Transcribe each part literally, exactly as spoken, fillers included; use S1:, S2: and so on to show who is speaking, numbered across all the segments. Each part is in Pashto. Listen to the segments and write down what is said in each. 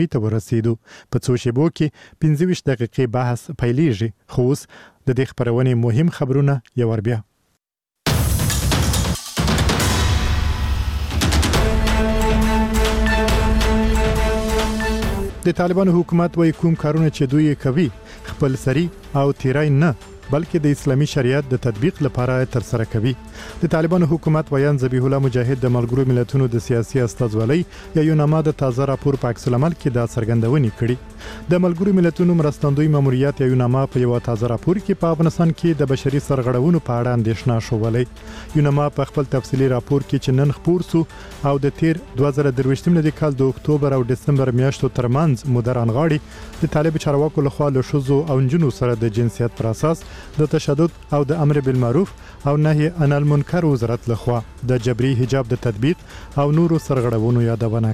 S1: ته ورسېدو. په څو شیبو کې پنځه ویشت دقیقې بحث پیلېږي. خو اوس د دې خبرونې مهم خبرونه یو ور بیا. د طالبانو حکومت وايي کوم کارونه چې دوی کوي خپل سری او تیرای نه بلکې د اسلامي شریعت د تطبیق لپاره تر سره کوي. د طالبانو حکومت ویان ذبیح الله مجاهد د ملګرو ملتونو د سیاسي استازولۍ یا یوناما د تازه راپور په عکس العمل کې دا څرګندونې کړي. د ملګرو ملتونو مرستندوی ماموریت یا یوناما په یو تازه راپور کې په افغانستان کې د بشري سرغړونو په اړه اندېښنه شولې. یوناما په خپل تفصیلي راپور کې چې نن خپور سو او د تیر دوه زره درویشتم د کال د اکتوبر او دسمبر میاشتو ترمنځ مدران غاړي د طالب چارواکو لخوا له ښځو او نجونو سره د جنسیت پر اساس د تشدد او د امر بالمعروف او نهي عن المنکر وزارت لخوا د جبري حجاب د تطبیق او نورو سرغړونو یادونه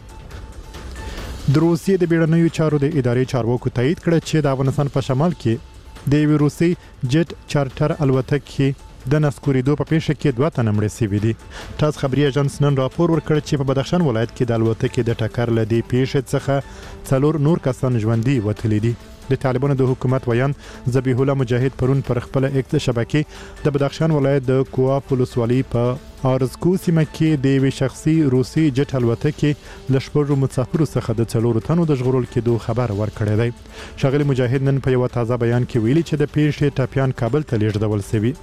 S1: کړې. د روسیې د بیړنیو چارو د ادارې چارواکو تایید کړ چې د افغانستان په شمال کې د روسي جټ چارټر الوتکې د نسکوریدو په پیښه کې دوه تنه مړه شوي دي. تاس خبري اژانس نن راپور ورکړ چې په بدخشان ولایت کې د الوتکې د ټکر لدی پیښه څخه څلور نور کسان ژوندي وتلي دي. د طالبانو د حکومت ویان ذبیح الله مجاهد پرون پر خپل ایکس شبکې د بدخشان ولایت د کوآف ولسوالۍ په ارزکو سیمه کې د یو شخصي روسي جټ الوتکې له شپږو مسافرو څخه د څلورو تنو د ژغورل کېدو خبر ورکړی دی. ښاغلي مجاهد نن په یو تازه بیان کې ویلي چې د پیښې ټاپیان کابل ته لیږدول شوي.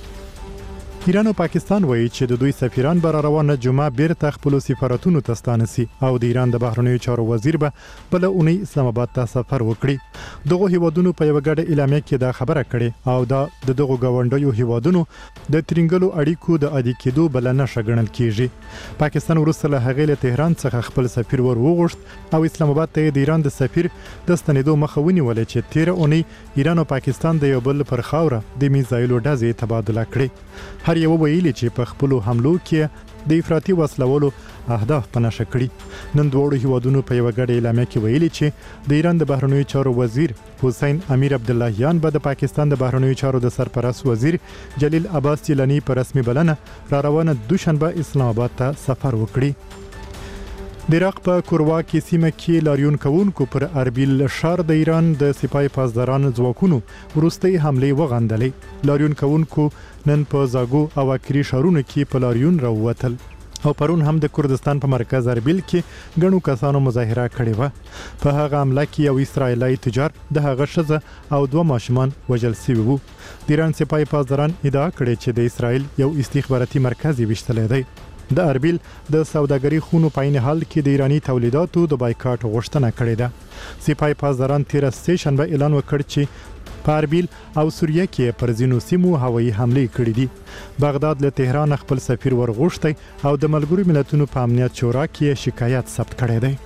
S1: ایران او پاکستان وایي چې د دوی سفیران به روانه جمعه بیرته خپل سفارتونو ته ستانسي او د ایران د بهرنیو چارو وزیر به بل اونۍ اسلام آباد ته سفر وکړي. دغه هیوادونو په یو غړ اعلامیه کې دا خبره کړې او دا د دغه غونډیو هیوادونو د ترنګلو اړیکو د عادي کېدو بل نه شګنل کیږي. پاکستان وروسته له هغې له تهران څخه خپل سفیر ور وغوښت او اسلام آباد ته د ایران د سفیر د ستنېدو مخه ونیول چې تیر اونۍ ایران او پاکستان د یو بل پر خاوره د میزایلو ډزې تبادله کړې. هر یو ویلي چې په خپل حملو کې د افراطي وسلوالو اهداف پنهشه کړي. نن دوه هیوادونو په یو غړ اعلامیه کې ویلي چې د ایران د بهرنیو چارو وزیر حسین امیر عبداللهیان به د پاکستان د بهرنیو چارو د سرپرست وزیر جلیل عباس جیلانی په رسمي بلنه را روانه دوشنبه اسلام آباد ته سفر وکړي. د عراق په کورواکي سیمه کې لاریون کوونکو پر اربیل ښار د ایران د سپای پاسداران ځواکونو وروستۍ حمله وغندلې. لاریون کوونکو نن په زاګو او اکری ښارونو کې په لاریون راووتل او پرون هم د کردستان په مرکز اربیل کې غنو کسانو مظاهره کړې و. په هغه حمله کې یو اسرایلی تجار د هغه ښځه او دوه ماشومان وژل شوي وو. د ایران سپای پاسداران ادعا کړې چې د اسرایل یو استخباراتي مرکز یې ویشتلی دی. د اربیل د سوداګرۍ خونو په عین حال کې د ایرانی تولیداتو د بایکاټ غوښتنه کړې ده. سپای پاسداران تیر سه شنبه اعلان وکړ چې په اربیل او سوریه کې پر ځینو سیمو هوایي حملې کړې دي. بغداد له تهران خپل سفیر ورغوښتی او د ملګرو ملتونو په امنیت شورا کې شکایت ثبت کړی دی.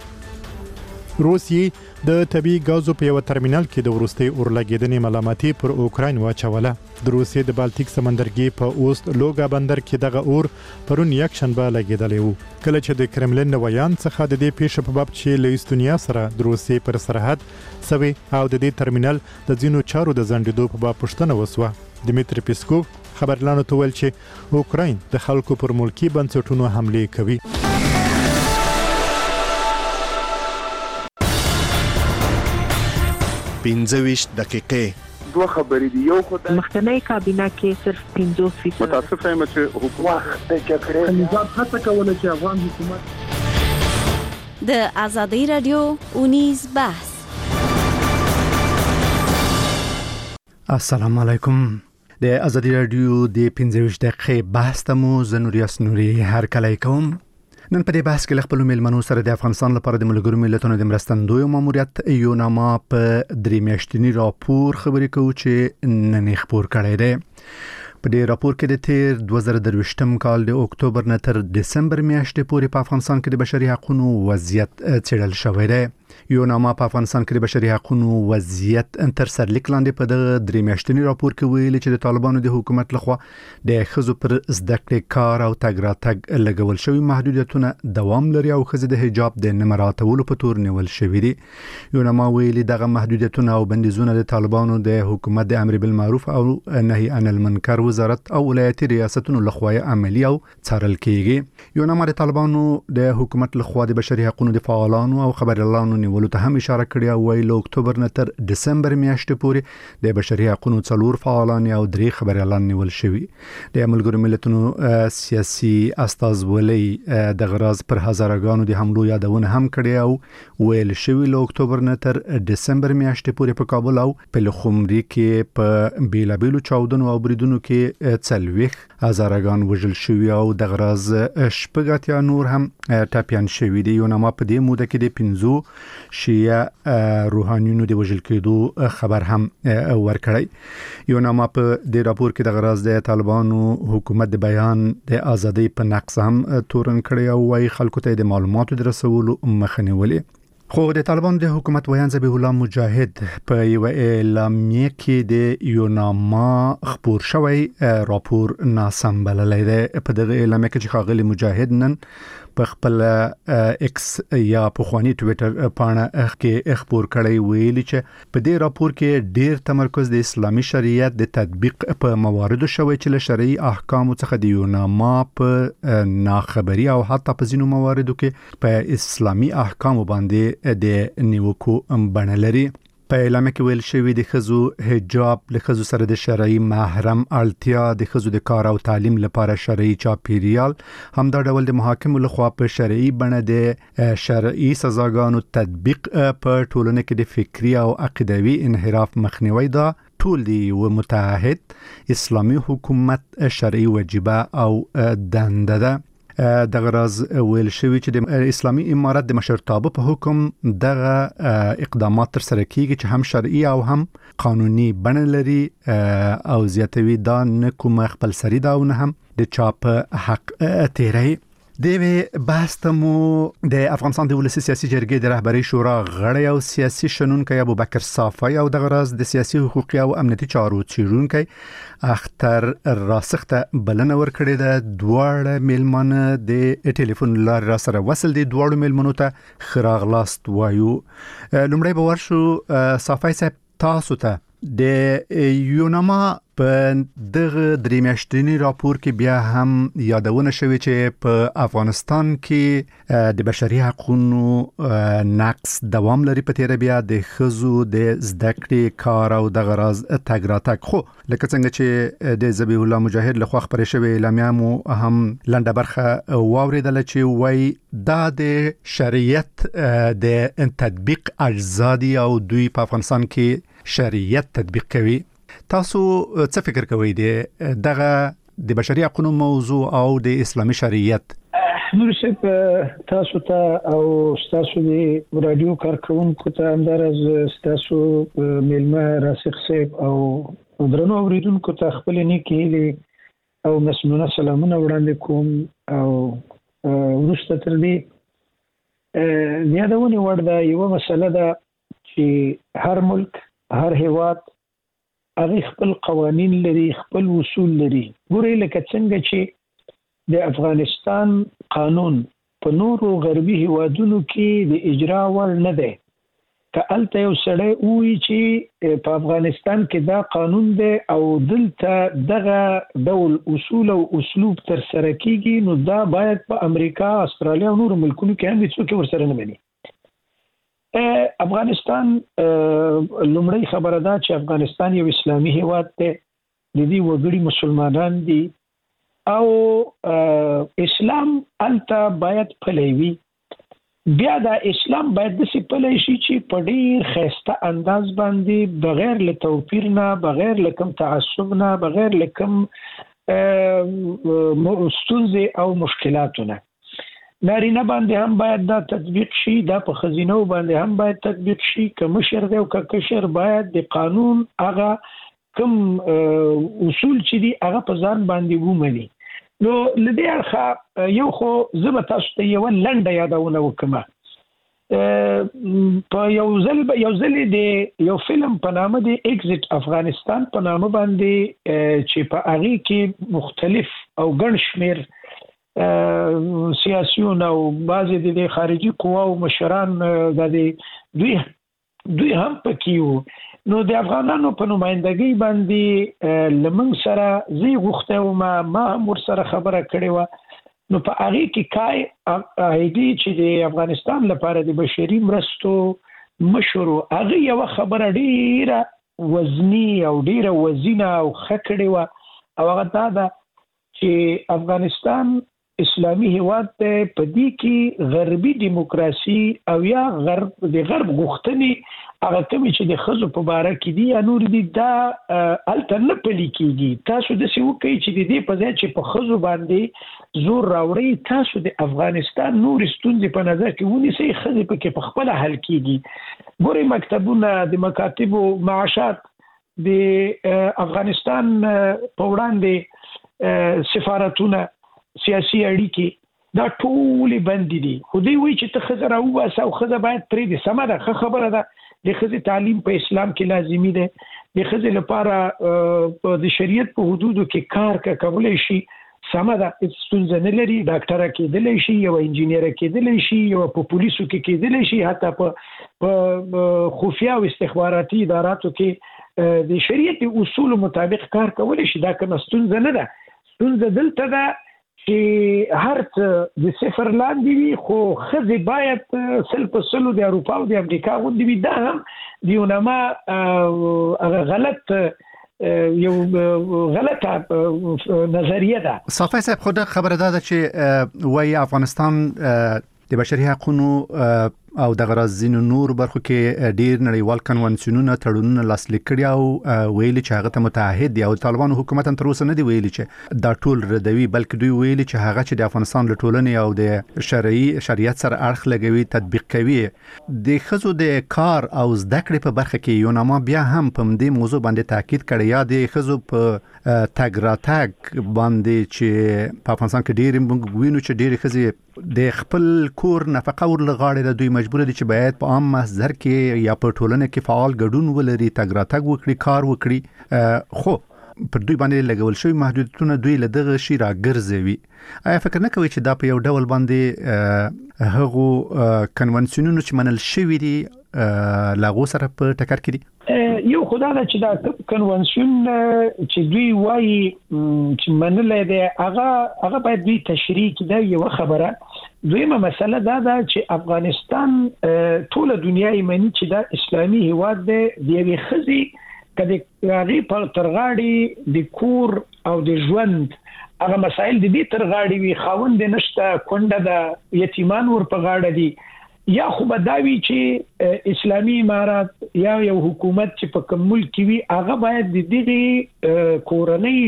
S1: روسیې د طبي غازو په یو ترمینل کې د ورستۍ اورلګیدنې ملامتي پر اوکراین واچوله. د روسیې د بالټیک سمندرګي په اوست لوګا بندر کې دغه اور پرون یک شنبه لګیدلی وو. کله چې د کرملین ویان څخه د دې پیښې په باب چې له استونیا سره د روسیې پر سرحد سوي او د دې ترمینل د ځینو چارو د ځنډېدو په باب پوښتنه وسوه. دمیتری پیسکوف خبرلانو ته ویل چې اوکراین د خلکو پر ملکی بنسټونو حمله کوي.
S2: پنځه ویشت دقیقې
S3: دوه خبرې دي. یو خو د
S4: مخکنی کابینه کې صرف پنځوس فیصد
S3: متاسف یم چې حکومت د جګړې نظام هڅه کوله چې افغان حکومت
S5: د ازادي رادیو اونیز بحث.
S6: السلام علیکم. د ازادي رادیو د پنځه ویشت دقیقې بحث ته مو زنوریاس نوري هر کله کوم. نن په دې بحث کې خپل میلمنو سره د افغانستان لپاره د ملګرو ملتونو د مرستندوی ماموریت یوناما په درې میاشتنی راپور خبرې کوو چې نن خبر کړی دی. په دې راپور کې د تیر دوه زره درویشتم کال د اکتوبر نه تر دسمبر میاشتې پورې په افغانستان کې د بشري حقوقو وضعیت څېړل شوی دی. یوناما په افغانستان کې د بشري حقوقو وضعیت تر سرلیک لاندې په دغه درې میاشتنی راپور کې ویلي چې د طالبانو د حکومت لخوا د ښځو پر زده کړې کار او تګ راتګ لګول شوی محدودیتونه دوام لري او ښځې د حجاب د نه مراعاتولو په تور نیول شوي دي. یوناما ویلي دغه محدودیتونه او بندیزونه د طالبانو د حکومت د امر بالمعروف او نهي عن المنکر وزارت او ولایتي ریاستونو لخوا عملي او څارل کیږي. یوناما د طالبانو د حکومت لخوا د بشري حقوقو د فعالانو او خبريالانو نیولو ته هم اشاره کړې او ویل اکتوبر نه تر دسمبر میاشتې پورې د بشري حقوقو څلور فعالان او درې خبريالان نیول شوي. د ملګرو ملتونو سیاسي استازولۍ د غراز پر هزارګانو د حملو یادونه هم کړې او ویل شوی له اکتوبر نه تر دسمبر میاشتې پورې په کابل او په لخمري کې په بیلابیلو چاودنو او بریدونو کې څلوېښت هزارګان وژل شوي او د غراز شپږ اتیا نور هم ټاپیان شوي دي. یو نامه په دې موده کې د پنځو شیعه روحانیونو د وژل کېدو خبر هم ورکړی. یو نامه په دې راپور کې د غراز د طالبانو حکومت د بیان د ازادۍ په نقص هم تورن کړی او وايي خلکو ته د معلوماتو د رسولو مخه نیولې. خو د طالبان د حکومت ویان ذبیح الله مجاهد په یو اعلامیه کې د یوناما خبر شوی راپور ناسم بللی دی. په دغه اعلامیه کې چې ښاغلي مجاهد نن په خپل ایکس یا پخوانی ټویټر پاڼه کې خبر کړی ویلي چې په دې راپور کې ډیر تمرکز د اسلامي شریعت د تطبیق په مواردو شوی چې له شرعي احکامو څخه د یوناما په ناخبري او حتی په ځینو مواردو کې په اسلامي احکامو باندې د نیوکو بڼه لري. په اعلامیه کې ویل شوی د ښځو حجاب، له ښځو سره د شرعي محرم اړتیا، د ښځو د کار او تعلیم لپاره شرعي چاپیریال، همدا ډول د محاکمو لخوا په شرعي بڼه د شرعي سزاګانو تطبیق په ټولنه کې د فکری او عقیدوي انحراف مخنیوي دا ټول دی و متحد اسلامي حکومت شرعي واجبه او دنده ده. د غراز ویل شوی چې د اسلامي امارت د مشرتابه په حکم دغه اقدامات تر سره کیږي چې هم شرعي او هم قانوني بڼه لري او زیاتوي دا نه کوم خپل سری دا نه هم د چاپ حق تیری. د بحث تمو د افغانستان د ولسی سیاسي جرګې د رهبری شورا غړی او سیاسي شنونکی ابوبکر صافی او د غراز د سیاسي حقوقي او امنیتي چارو څیړونکی اختر راسخ ته بلنه ورکړې ده. دواړه میلمانه د ټلیفون لار را سره وصل دي. دواړو میلمنو ته خراغلاست وایو. لومړی به ورشو صافی صاحب، تاسو ته د یوناما په دغه درې میاشتنی راپور کې بیا هم یادونه شوی چې په افغانستان کې د بشري حقوقو نقص دوام لري. په تیر بیا د ښځو د زده کړې، کار او د غراز تګ راتګ. خو لکه څنګه چې د ذبیح الله مجاهد لخوا خبرې شوی اعلامیه مو هم لنډه برخه واوریدله چې وایي دا د شریعت د تطبیق اجزا دي او دوی په افغانستان کې شریعت تطبیق کوي. تاسو څه فکر کوئ د دغه د بشري حقوقو موضوع او د اسلامي شریعت؟
S7: نور څه تاسو ته او تاسو د رادیو کارکونکو ته همدارز تاسو میلمه راسخ صاحب او درنو اوریدونکو ته خپل نیکی او مسنونه سلامونه وړاندې کوم. او ورسته تر دې یادونه ورده یو مسله ده چې هر ملک، هر هیواد هغه خپل قوانین لري، خپل اصول لري. ګورئ لکه څنګه چې د افغانستان قانون په نورو غربي هیوادونو کې د اجرا وړ نه دی. که هلته یو سړی ووایي چې په افغانستان کې دا قانون دی او دلته دغه ډول اصول او اسلوب تر سره کیږي، نو دا باید په امریکا، استرالیا او نورو ملکونو کې هم هیڅوک ورسره نه مني. افغانستان لومړی خبره ده چې افغانستان یو اسلامي هیواد دی، د دې وګړي مسلمانان دي او اسلام هلته باید پلی وي. بیا دا اسلام باید داسې پلی شي چې په ډېر ښایسته انداز باندې بغیر له توپیر نه، بغیر له کوم تعصب نه، بغیر له کوم ستونزې او مشکلاتو نه. نارینه باندې هم باید دا تطبیق شي، دا په ښځینو باندې هم باید تطبیق شي. که مشر دی او که کشر باید د قانون هغه کوم اصول چې دي هغه په ځان باندې ومني. نو له دې اړخه یو خو زه به تاسو ته یوه لنډه یادونه وکړم. په یو ځل یو ځل د یو فلم په نامه د ایگزیټ افغانستان په نامه باندې چې په هغې کې مختلف او ګڼ شمېر سیاسیون او بعضې د خارجي قواو مشران د دوی دوی هم پکې وو. نو د افغانانو په نمایندګۍ باندې له موږ سره زه یې غوښتی وم، ما هم ورسره خبره کړې وه نو په هغه کې کای ایدي چې د افغانستان لپاره د بشري مرستو مشورو هغه یو خبره ډیره وزنی او ډیره وزینه او خکړې و او هغه دا ده چې افغانستان اسلامي هیواد ته په دې کې غربي دیموکراسي او یا غرب د غرب غوښتنې هغه کوم چې د خزو په باره کې دي یا نور دي دا الټرنیټ پلي کیږي تاسو د څه وکړي چې د دې په ځای چې په خزو باندې زور راوړي تاسو د افغانستان نور ستونزې په نظر کې ونیسئ خزې په کې په خپل حل کیږي ګوري مکتبونه د مکاتبو معاشات د افغانستان په وړاندې سفارتونه سیاسي اړیکې دا ټول بند دي خو دوی وایي چې ته خزه راوباسه او خزه باید پرې دي سمه ده ښه خبره ده د ښځې تعلیم په اسلام کې لازمي دی د ښځې لپاره د شریعت په حدودو کې کار کولی شي سمه ده ستونزه نه لري ډاکټره کېدلی شي یو انجینیره کېدلی شي یو په پولیسو کې کېدلی شي حتی په خفیه او استخباراتي اداراتو کې د شریعت اصولو مطابق کار کولی شي دا کومه ستونزه نه ده ستونزه دلته ده چې هر څه د صفر لاندې وي خو ښځې باید سل په سلو د اروپا او د امریکا غوندې وي دا هم د یونما غلط یو غلطه نظریه ده.
S6: صافی صاحب خود خبره ده چې وایي افغانستان د بشري حقوقو او د غرازینو نور برخو کې ډیر نړیوال کنوانسیونونه تړونونه لاسلیک کړي او ویلي چې هغه ته متحد دي او طالبانو حکومت هم تر اوسه نه دی ویلي چې دا ټول ردوي بلکې دوی ویلي چې هغه چې د افغانستان له ټولنې او د شرعي شریعت سره اړخ لګوي تطبیق کوي د ښځو د کار او زده کړې په برخه کې یوناما بیا هم په دې موضوع باندې تاکید کړی یا د ښځو په تګ راتګ باندې چې په افغانستان کې ډیر موږ وینو چې ډیر ښځې د خپل کور نفقه ورلغاړي د دوی مجبور دي چې باید په عام محضر کې یا په ټولنه کې فعال ګډون ولري تګ راتګ وکړي کار وکړي خو پر دوی باندې لګول شوی محدودیتونه دوی له دغه شی راګرځوي آیا فکر نه کوي چې دا په یو ډول باندې هغه کنوانسیونونه چې منل شوی دي لاغو سره په ټکر کې دي
S7: یو خدای دا چې دا کنوانسیون چې دوی وایي چې منلې ده هغه هغه باید دوی تشریح کړي یو خبره دویمه مسله دا ده چې افغانستان ټول دنیا یې مني چې دا اسلامي هیواد دی د یوې ښځې کله هغه په ترغاړي د کور او د ژوند هغه مسائل د دې ترغاړي وي خاوند نشته کونډه د یتیمان ور په غاړه دي یا خو بداوی چې اسلامي امارات یا یو حکومت چې په کومل کې وي هغه باید د دې کورنۍ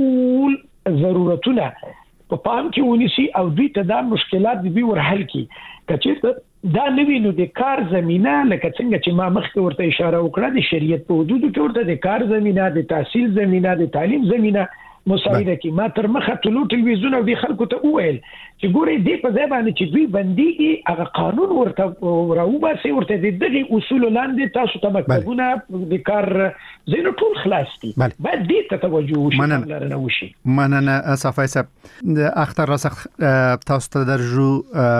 S7: ټول ضرورتونه په پام کې ونیسي او دوی ته دا مشکلات دي ور حل کړي کچې دا نوی نو د کار زمينه لکه څنګه چې ما مخکې ورته اشاره وکړه د شریعت په حدودو کې ورته د کار زمينه د تحصیل زمينه د تعلیم زمينه مساعده کی ما تر مخه ټلو ټلویزیون او د خلکو ته وویل چې ګوري دې په ځای باندې چې دوی بندي هغه قانون ورته راوباسي ورته د دغه اصول لاندې تاسو ته مکتبونه د کار زینو ټول خلاص دي باید دې ته توجه وشي لرنه وشي
S6: مننه صافی صاحب د اختر راسخ تاسو ته درجو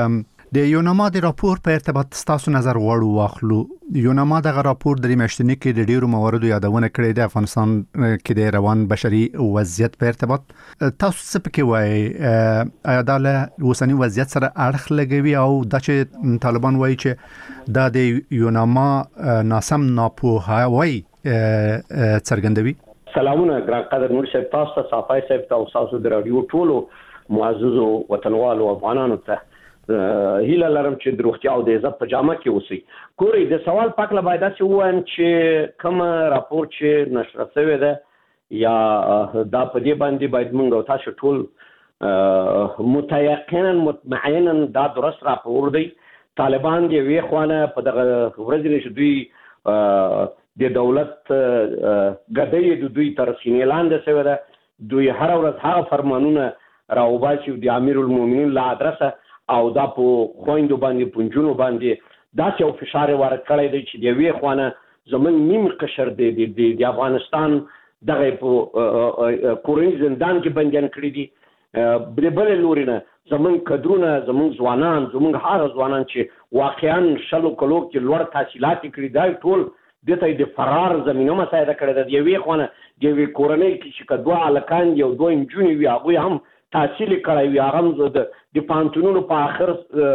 S6: د یوناما د راپور په ارتباط تاسو نظر وړو واخلو یوناما دغه راپور د میاشتنی کې د ډیرو مواردو یادونه کړې ده افغانستان کې د روان بشري وضعیت په ارتباط تاسو څه پکې وایي آیا دا له اوسنی وضعیت سره اړخ لګوي او د چې طالبان وایي چې دا د یوناما ناسم ناپوهاوی څرګندوي
S8: سلامونه ګران قدر نور صاحب تاسو ته صافای صاحب تاسو د رادیو ټولو معززو وطنوالو افغانانو ته هیله لرم چې د روغتیا او د عزت په جامه کې اوسئ ګورئ د سوال پاکله باید داسې ووایم چې کوم راپور چې نشر شوی ده یا دا په دې باندې باید موږ او تاسو ټول متيقنا مطمئنا دا درست راپور دی طالبان دی وی خوانه په دغه ورځ چې دوی د دولت غدې د دوی تر سینې لاندې شوی ده دوی هر ورځ هغه فرمانونه راوباسي د امیر المؤمنین لا ادرسه او دا په خويندو باندې پنځونو باندې دا چې او فشار ورکړی دی چې دی وی خوانه زمون نیم قشر دی د افغانستان دغه په کورنۍ زندان کې بنديان کړی دي بل بل لورینه زمون کډرونه زمون ځوانان زمون هر ځوانان چې واقعا شلو کلو کې لوړ تحصیلات کړی دی ټول دته د فرار زمينه مساعده کړی دی وی خوانه دی وی کورنۍ کې چې کډوا الکان یو دوه انجونی وی هغه هم تحصیل کړی وي هغه د پانتونونو په آخر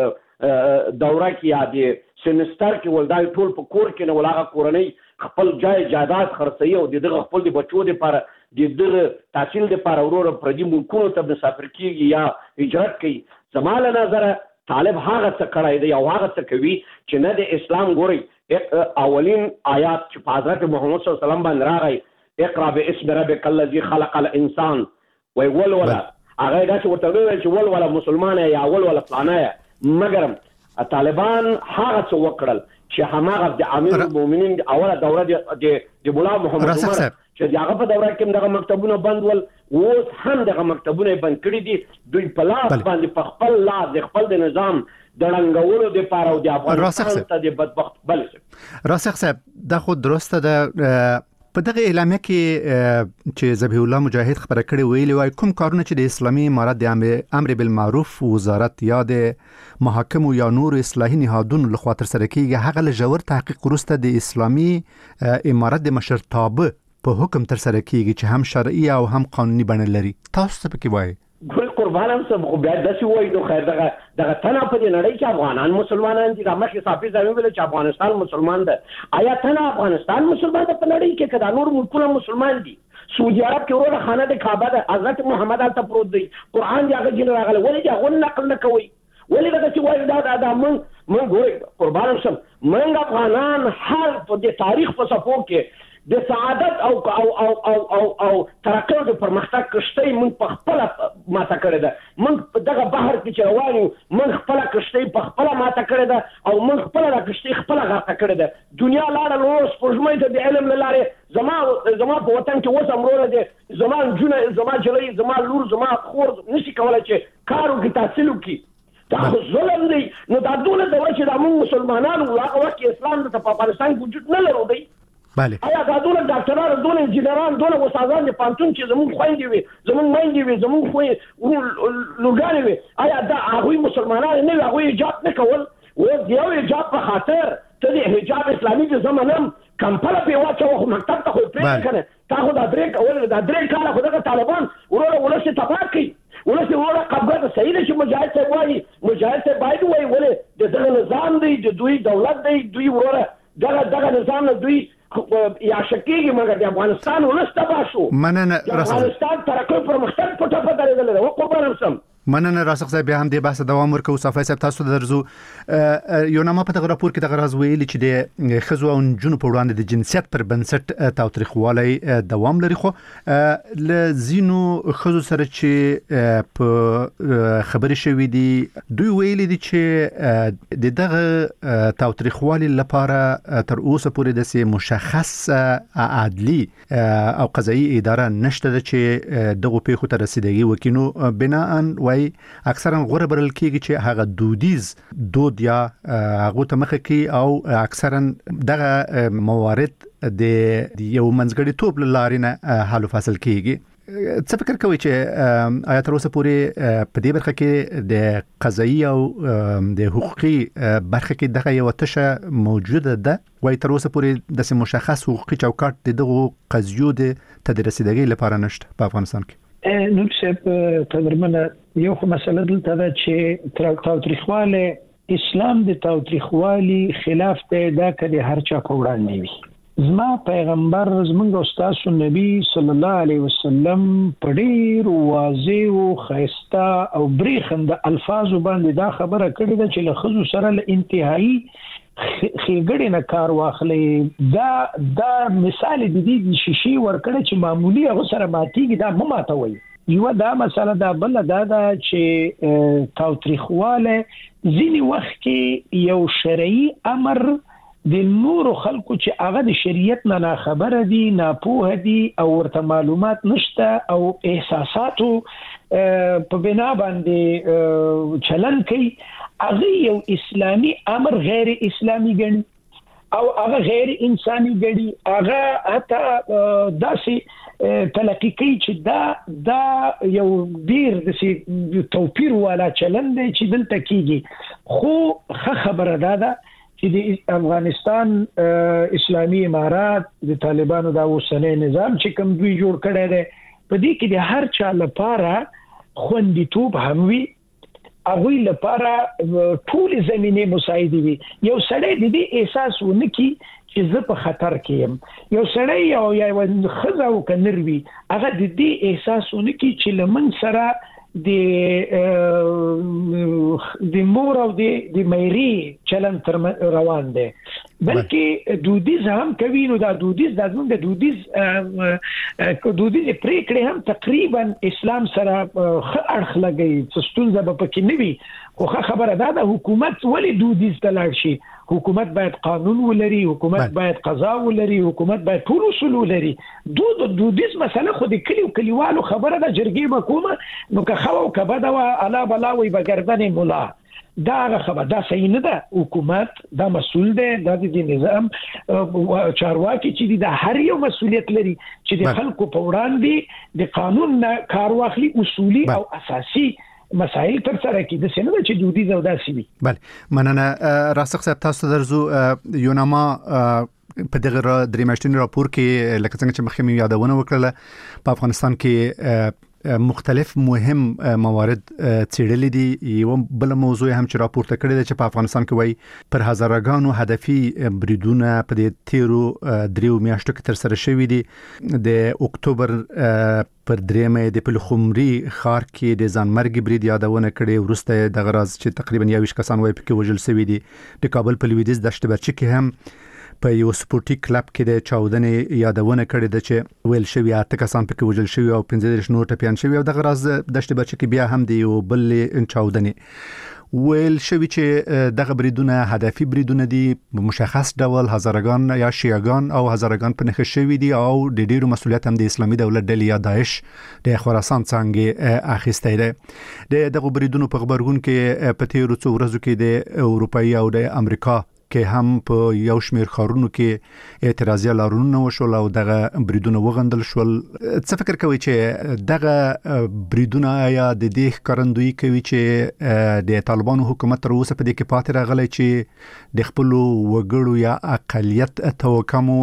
S8: دوره کې یا د سمستر کې ولدای ټول په کور کې نه ولاغه کورنۍ خپل جای جایداد خرڅوي او د دغه خپل د بچو لپاره د دغه تحصیل لپاره ورور پردي ملکونو ته مسافر کیږي یا هجرت کوي. زما له نظره طالب هغه څه کړی دی او هغه څه کوي چې نه د اسلام ګوري اولین آیات چې په حضرت محمد صلی الله علیه وسلم باندې راغی اقرا باسم ربک الذی خلق الانسان وی ول ولا هغه دا چې ورته ویل چې ول ولا مسلمان یا ول ولا فلانه مګر طالبان هغه څه وکړل چې هماغه د امیر المؤمنین اوله دوره د د مولا محمد عمر چې هغه په دوره کې دغه مکتبونه بند ول اوس هم دغه مکتبونه بند کړي دي دوی په لاس باندې په خپل لاس د خپل د نظام د رنګولو د پاره او د افغانستان ته د بدبخت بل
S6: راسخ صاحب دا خو درسته ده. په دغه اعلامیه کې چې ذبیح الله مجاهد خبره کړې ویلي وای کوم کارونه چې د اسلامي امارت د امر بالمعروف وزارت یا د محاکم یا نور اصلاحي نهادونو لخوا تر سره کیږي هغه له ژور تحقیق وروسته د اسلامي امارت د مشرتابه په حکم تر سره کیږي چې هم شرعي او هم قانوني بڼه لري. تاسو څه پکې وایي؟
S8: ګل قربانم سم خو بیا داسې وایي نو خیر دغه دغه تنه په دې نړۍ کې افغانان مسلمانان دي. مخکې صافي ځای ویل چې افغانستان مسلمان ده. آیا تنه افغانستان مسلمان ده په نړۍ کې کدا نور ملکونه مسلمان دي؟ سعودي عرب کې ورته خانه د کعبه ده حضرت محمد الته پروت دی قرآن دی هغه جن راغله ولې دا غو نقل نه کوي ولې دغه چې وایي دا دا من من ګوري قربانم سم من افغانان هر په دې تاریخ په صفو کې د سعادت او او او او او او ترقی او پرمختګ کشتۍ من په خپل ماته کړی ده من دغه بحر کې چې روان یو من خپل کشتۍ په خپل ماته کړی ده او من خپل د کشتۍ خپل غاټه کړی ده. دنیا لاړه نو سپوږمۍ ته د علم لاره زما زما په وطن کې اوس امروره دي زما جونه زما جلۍ زما لور زما خور نشي کولای چې کار وکړي تحصیل وکړي دا ظلم دی. نو دا ډول د وجه د موږ مسلمانانو هغه وخت اسلام د افغانستان وجود نه لرو دی.
S6: بله
S8: آیا دا ډول ډاکټرانو ډول انجینران ډول استادان د پانتون چې زموږ خويندې وي زموږ مایندې وي زموږ خو لوګانې وي آیا دا هغه مسلمانان نه هغه ایجاد نه کول و دیو ایجاد په خاطر ته د حجاب اسلامي د زمانم کمپله په واچو خو مکتب ته خو پرې کنه تا خو دا درې کول دا درې کاله خو دغه طالبان ورور ولسه تباہ کړي ولسه ورور قبضه صحیح نشي مجاهد ته وایي مجاهد ته باید وایي ولې د دغه نظام دی د دوی دولت دی دوی ورور دغه دغه نظام نه دوی یا شکیږي مګر د افغانستان ولسته باشو
S6: مننه راسخ
S8: افغانستان ترقی پر مختلف پټه پټه درېدل او قربان سم
S6: مننه راسخ صاحب به هم د بحث دوام ورکو صفای صاحب تاسو درځو یو نامه په دغه راپور کې دغه راز ویلي چې د خزو او جنونو په وړاندې د جنسیت پر بنسټ تاوتریخوالي دوام لري خو ل زینو خزو سره چې په خبري شوې دي دوی ویلي دي چې د دغه تاوتریخوالي لپاره تر اوسه پورې د سي مشخص عدلي او قضایي اداره نشته چې دغه پیښو ته رسیدګي وکینو بنا ان وای اکثرا غوړه برل کېږي چې هغه دودیز دود یا هغه ته مخه کوي او اکثرا دغه موارد د یو منځګړی توپ لاري نه حل فاصل کېږي. څه فکر کوي چې آیا تر اوسه پورې په دې برخه کې د قضایي او د حقوقي برخه کې دغه یو تشه موجوده ده وای تر اوسه پورې د مشخص حقوقي چوکاټ دغه قضیو د تدریسیدګۍ لپاره نشته په افغانستان کې؟
S7: نو څه تدرمنه یو خو مسله دلته ده چې تاوتریخواله اسلام د تاوتریخوالي خلاف ته دا کړي هر چا په وړاندې وي. زما پیغمبر زمونږ استاد نبی صلی الله علیه وسلم په ډیر واضح او خاصه او بریخند الفاظ باندې دا خبره کړې ده چې له خزو سره له انتهایی خېګړې نه کار واخلې دا دا مثال د دې شیشي ورکړه چې معمولی هغه سره ماتيږي دا مماتوي. یو دا مسله دا بل دا دا چې تاوتریخواله ځینی وخت کې یو شرعي امر د نور خلکو چې هغه د شریعت نه خبره دي نه پوهه دي او ورته معلومات نشته او احساساتو په بنا باندې چلن کوي هغه یو اسلامی امر غیر اسلامی ګڼي او هغه غیر انساني ګڼي هغه حتی داسې تلقي کوي چې دا دا یو ډیر د توپیر والا چلن دی چې دلته کیږي. خو خبره ده ده چې د افغانستان اسلامي امارات د طالبانو دا اوسنۍ نظام چې کوم دوی جوړ کړی دی په دې کې د هر چا لپاره خوندیتوب هم وي هغه لپاره ټول زمينه مساعده وي یو سړی د دې احساس ونکي چې زه په خطر کې یم یو سړی او یو خزه او کنروي هغه د دې احساس ونکي چې لمن سره د د مور او د د مېری چلن تر روان دي بلکې دودیز هم کوي نو دا دودیز د زموږ د دودیز دودیز پریکړې هم تقریبا اسلام سره اړخ لګي چې ستونزه به پکې نه وي خو خبره ده د حکومت ولې دودیز ته لاړ شي حکومت باید قانون ولري حکومت باید قضا ولري حکومت باید ټول اصول ولري دود دودیز مسله خو د کلیو کلیوالو خبره ده جرګې حکومت نو که خو کبه دا الا بلا وي بغردن مولا دا خبره دا صحیح نه ده حکومت دا مسؤل ده د دې نظام چارواکي چې د هر یو مسؤلیت لري چې د خلکو په وړاندې د قانون نه کار واخلي اصولي او اساسي مسائل تر سره کې د سینه چې دودي زودا سي
S6: بله مننه راسخ صاحب تاسو درزو یوناما په دغه درې میاشتې راپور کې لکه څنګه چې مخکې مې یادونه وکړه په افغانستان کې مختلف مهم موارد څېړلې دي یو بل موضوع هم چې راپورته کړی دی چې په افغانستان کې وایي پر هزارګانو هدفي بریدونه په دې تیرو دریو میاشتو کې تر سره شوي دي د اکتوبر پر درېمه د پلخمري ښار کې د ځانمرګي برید یادونه کړې وروسته دغه راز چې تقریبا یوویشت کسان وایي پکې وژل شوي دي د کابل په لویدیځ دشت برچي کې هم په یو سپورټي کلب کې د چاودنې یادونه کړې ده چې ویل شوی اته کسان پکې وژل شوي او پنځه دېرش نور ټپیان شوي او دغه راز دشت برچي کې بیا هم دی یو بل چاودنې ویل شوی چې دغه بریدونه هدفي بریدونه دي مشخص ډول هزارګان یا شیعاګان او هزارګان په نښه شوي دي او د ډیرو مسولیت هم د اسلامي دولت ډلې یا داعش د خراسان څنګه اخیستی دی د دغه بریدونو په خبرګون کې په تیرو څو ورځو کې د اروپایي او د امریکا کې هم په یو شمیر ښارونو کې اعتراضي لارونه وشول او دغه بریدونه وغندل شول څه فکر کوي چې دغه بریدونه یا د دې ښکارندویي کوي چې د طالبانو حکومت تر اوسه په دې کې پاتې راغلی چې د خپلو وګړو یا اقلیت توکمو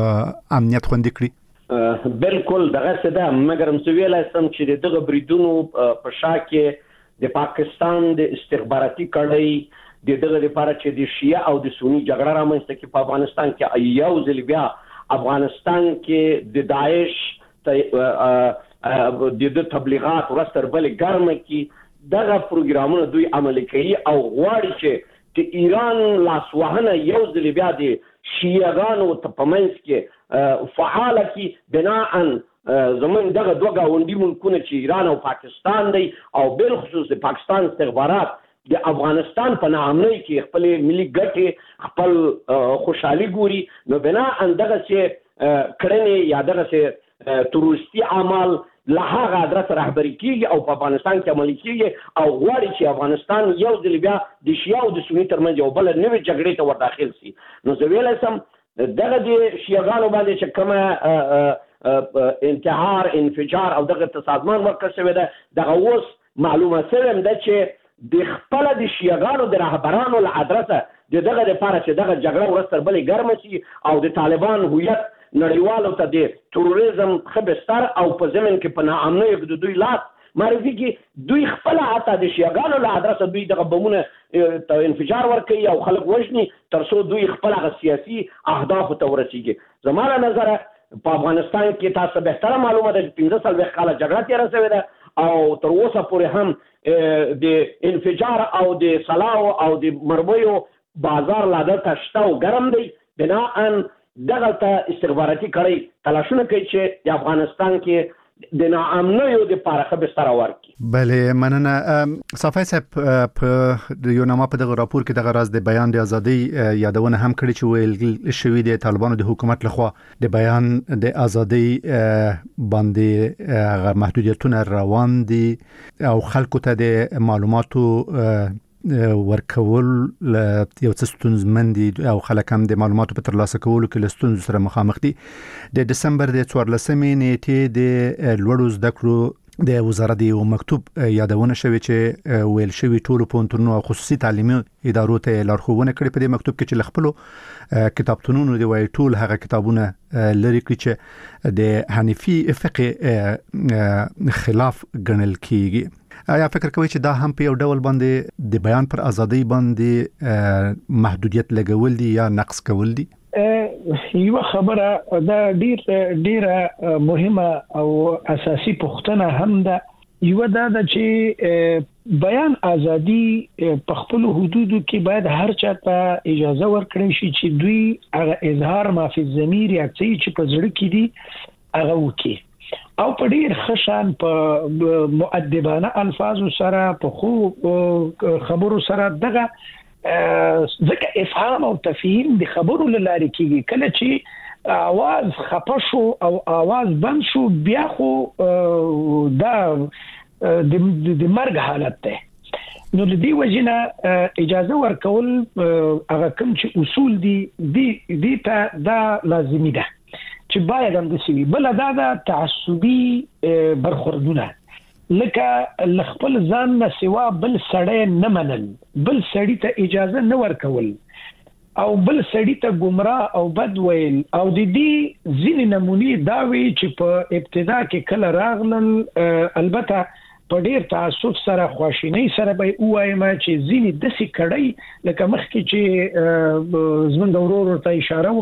S6: امنیت خوندي کړي
S8: بالکل دغه څه ده مګر مسویل سم چې دغه بریدونو په شا کې د پاکستان د استخباراتي کړۍ د دغه لپاره چې د شیعه او د سنی جګړه رامنځته کې په افغانستان کې یو ځل بیا افغانستان کې د داعش د تبلیغات ورستر بل ګرمه کې دغه پروګرامونه دوی عملي کوي او غواړي چې د ایران لاسوهنه یو ځل بیا د شیعهګانو په منځ کې فعاله کې بناء زمون دغه دوه گاونډي ملکونه چې ایران او پاکستان دی او بل خصوص د پاکستان استخبارات د افغانستان په نامنۍ کې خپل ملي ګټې خپل خوشحالي ګوري نو بنا اندغه چې کړنې یا دغه چې تروریستي اعمال له هغه ادرس رهبري کیږي او په افغانستان کې عملي کیږي او غواړي چې افغانستان یو ځل بیا د شیعه او د سني ترمنځ یو بل نوې جګړې ته ور داخل شي نو زه ویل سم دغه د شیعاګانو باندې چې کومه انتحار انفجار او دغه تصادمان ورکړل شوی ده دغه اوس معلومه شوې ده چې د خپل د شیعاګانو د رهبرانو له ادرسه د دغه لپاره چې دغه جګړه ورستر بلې ګرمه شي او د طالبان هویت نړیوالو ته د تروریزم خبستر او په زمين کې په ناامنۍ کې د دوی لاس معرفي کې دوی خپل حتی د شیعاګانو له ادرسه دوی دغه بمونه انفجار ورکوي او خلک وژني تر څو دوی خپل سیاسي اهداف ته ورسیږي زموږ نظر په افغانستان کې تاسو به تر معلومه ده پنځه سال وخت کاله جګړه تیر شوې ده او تر اوسه پورې هم د انفجار او د سلاو او د مرمیو بازار لا دلته شته او ګرم دی بناء دغه ته استخباراتي کړۍ تلاشونه کوي چې د افغانستان کې د ناامنیو د پاره بستر ورکړي.
S6: بله مننه صافی صاحب په یو نامه په دغه راپور کې دغه راز د بیان د ازادي یادونه هم کړی چې ویل شوی د طالبانو د حکومت لخوا د بیان د ازادي باندې محدودیتونه روان دي او خلکو ته د معلوماتو ورکول یو څه ستونزمن دي او خلک هم د معلوماتو په ترلاسه کولو کې له ستونزو سره مخامخ دي. د دسمبر د څوارلسمې نیټې د لوړو زده کړو د وزارت یو مکتوب یادونه شوی چې ویل شوی ټولو پوهنتونونو او خصوصي تعلیمي ادارو ته لارښوونه کړې په دې مکتوب کې چې خپلو کتابتونونو دی وای ټول هغه کتابونه لري چې د حنفي فقه خلاف ګڼل کیږي. آیا فکر کوئ چې دا هم په یو ډول باندې د بیان پر ازادۍ باندې محدودیت لګول دي یا نقص کول دي؟
S7: یو خبره دا ډیر ډیره مهمه او اساسي پوښتنه هم ده. یو دا ده چې بیان ازادي په خپل حدودو کې باید هر چا ته اجازه ورکړي شي چې دوی هغه اظهار ما فی الضمیر یا چې په زړه کې دي هغه وکړي او په ډیر خشان په مؤدبانه الفاظ سره په خو خبرو سره دغه ځکه افهام او تفهیم د خبرو لاره کېږي. کله چې आवाज خپه شو او आवाज بند شو بیا خو دا د د مرګ حالت ده. نو د دې وجنه اجازه ورکول هغه کوم چې اصول دي دي دي ته دا لازمي ده چې باید هم د سوي بل دا د تعصبي برخوردونه لکه لخپل ځان نه سوا بل سړی نه منل، بل سړی ته اجازه نه ورکول او بل سړی ته گمراه او بد ویل او د دې ځینې نمونې دا وی چې په ابتدا کې کله راغلل البته په ډیر تعصب سره خواشینی سره به وایم چې ځینې داسې کړي لکه مخکې چې زمونږ ورور ته اشاره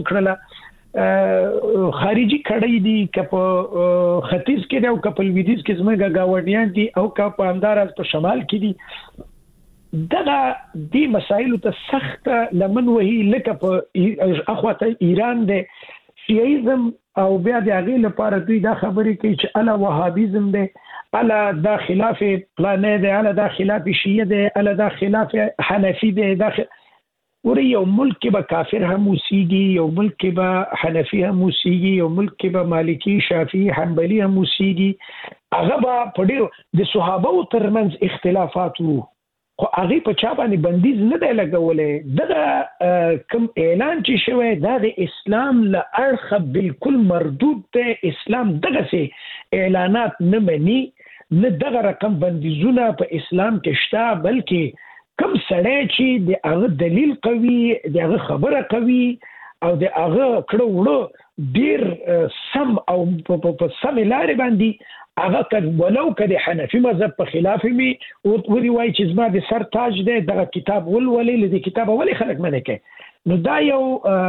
S7: وکړه خارجي کړي دي که په ختیځ کې دی او که په لویدیځ کې زمونږ ګاونډیان دي او که په همداراز په شمال کې دي. دغه دی مسایلو ته سخت لمن وهي لکه په اخواته ایران دی شیعیزم او بیا د هغې لپاره دوی دا خبرې کوي چې الا وهابیزم دی، الا دا خلاف پلانې دی، الا دا خلاف شیعه دی، الا دا خلاف حنفي دی. دا وری یو ملک کې به کافر هم اوسیږي، یو ملک کې به حنفي هم اوسیږي، یو ملک کې به مالکی شافعي حنبلي هم اوسیږي. هغه به په ډېرو د صحابو ترمنځ اختلافات وو خو هغه په چا باندې بندیز نه دی لګولې. دغه کوم اعلان چې شوی دا د اسلام له اړخه بالکل مردود دی. اسلام دغه سي اعلانات نه مني، نه دغه رقم بندیزونه په اسلام کې شته، بلکې کوم سړی چې د هغه دلیل قوي، د هغه خبره قوي او د هغه کړه وړه ډیر سم او په سم لارې باندې هغه کله ولو کده حنفي مذهب په خلاف می او وري وای چې زما د سر تاج دی دغه کتاب ولولې لدی کتاب ولې خلک منه کوي. نو دا یو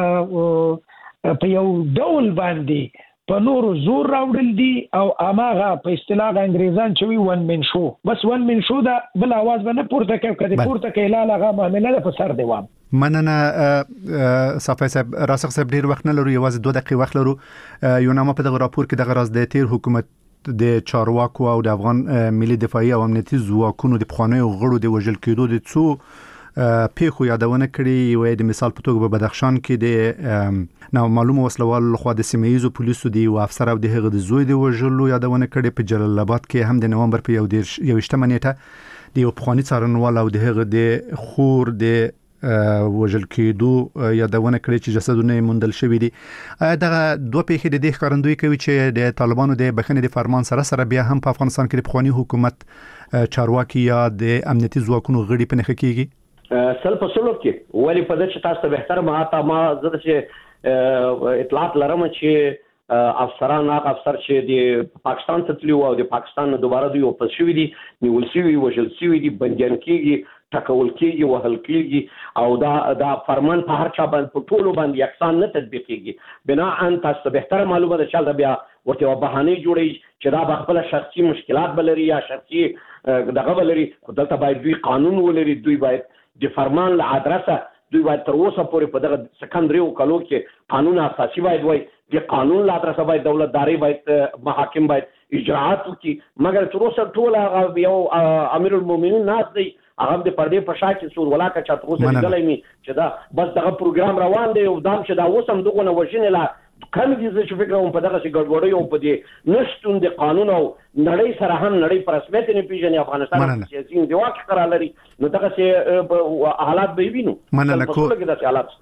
S7: په یو ډول باندې په نور زور راوړل دي او اماغه په اصطلاح انګریزان چې وی ون من شو بس ون من شو دا بل आवाज باندې پورته کوي کده پورته کوي لاله هغه معاملې په سر دی وام.
S6: مننه صافی صاحب. راسخ صاحب ډیر وخت نه لرو، یوازې دوه دقیقې وخت لرو. یو نامه په دغه راپور کې دغه راز د تیر حکومت د چارواکو او د افغان ملي دفاعي او امنیتي ځواکونو د پخوانیو غړو د وژل کېدو د څو پیښو یادونه کړې. یو د مثال په توګه په بدخشان کې د نامعلومو وسلوالو لخوا د سیمه ییزو پولیسو د یو افسر او د هغه د زوی د وژلو یادونه کړې. په جلال آباد کې هم د نومبر په یوویشتمه نیټه د یو پخواني څارنوال او د هغه د خور د وژل کېدو یادونه کړې چې جسدونه موندل شوي دي. دغه دوه پیښې د دې ښکارندویي کوي چې د طالبانو د بخښنې د فرمان سره سره بیا هم په افغانستان کې د پخواني حکومت چارواکي یا د امنیتي ځواکونو غړي په نښه کېږي.
S8: سل په سلو کې ولې په دې چې تاسو ته بهتر ما تا ما زده چې اطلاعات لرم چې افسران هغه افسر چې د پاکستان ته تللی او د پاکستان نه دوباره دوی واپس شوي دي، نیول شوي، وژل شوي دي، بندیان کېږي، ټکول کېږي، وهل کېږي او دا دا فرمان په هر چا باندې په ټولو باندې یکسان نه تطبیق کېږي. بناءً تاسو ته بهتره معلومه ده چې دا بیا ورته یوه بهانې جوړوي چې دا به خپله شخصي مشکلات به لري یا شخصي دغه به لري. خو دلته باید دوی قانون ولري، دوی باید د فرمان له ادرسه دوی باید تر اوسه پورې په دغه سکندریو کلو کې قانون اساسي باید وای، د قانون له ادرسه باید دولتداري باید محاکم باید اجراعات وکړي. مګر تر اوسه ټول هغه یو امیر المؤمنین ناست دی، هغه د پردې په شا کې سور ولاکه چا تر اوسه لیدلی مي چې دا بس دغه پروګرام روان دی او دام چې دا اوس هم دغونه وژنې لا کم دي. زه چې فکر کوم په دغسې ګډوډۍ او په دې نشتون د قانون او نړۍ سره هم نړۍ په رسمیت نه پېژني، افغانستان سیاسي انزوا کې قرار لري، نو دغسې حالات به یې وینو.
S6: مننه.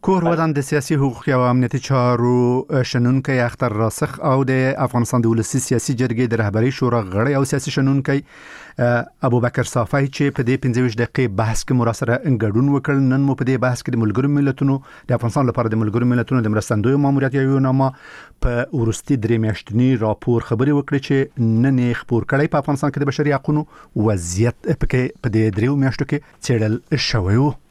S6: کور ودان د سیاسي حقوق او امنیتي چارو شنونکي اختر راسخ او د افغانستان د ولسی سیاسي جرګې د رهبری شورا غړی او سیاسي شنونکي ابوبکر صافی چې په دې پنځه ویشت دقیقې بحث کې مراسره انګډون وکړ. نن مو په دې بحث کې د ملګرو ملتونو د افغانستان لپاره د ملګرو ملتونو د مرستندوی ماموریت یو نامه په ورستي درې میاشتنی راپور خبري وکړي چې نن یې خبر کړی په افغانستان کې د بشري حقوقو وضعیت په کې په دې دریو میاشتو کې څېړل شوی و.